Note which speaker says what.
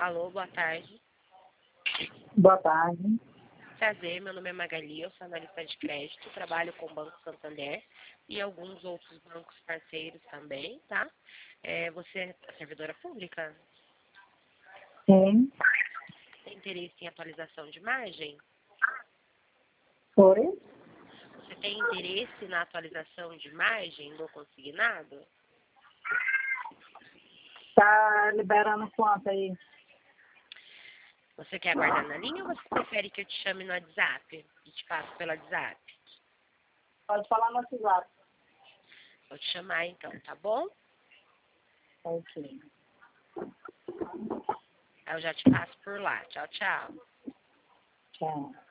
Speaker 1: Alô, boa tarde.
Speaker 2: Boa tarde.
Speaker 1: Prazer, meu nome é Magali, eu sou analista de crédito, trabalho com o Banco Santander e alguns outros bancos parceiros também, tá? Você é servidora pública?
Speaker 2: Sim.
Speaker 1: Tem interesse em atualização de imagem?
Speaker 2: Oi?
Speaker 1: Você tem interesse na atualização de imagem do consignado?
Speaker 2: Tá liberando quanto aí?
Speaker 1: Você quer aguardar na linha ou você prefere que eu te chame no WhatsApp e te passo pelo WhatsApp?
Speaker 2: Pode falar no WhatsApp.
Speaker 1: Vou te chamar então, tá bom?
Speaker 2: Ok.
Speaker 1: Aí eu já te passo por lá. Tchau, tchau.
Speaker 2: Tchau.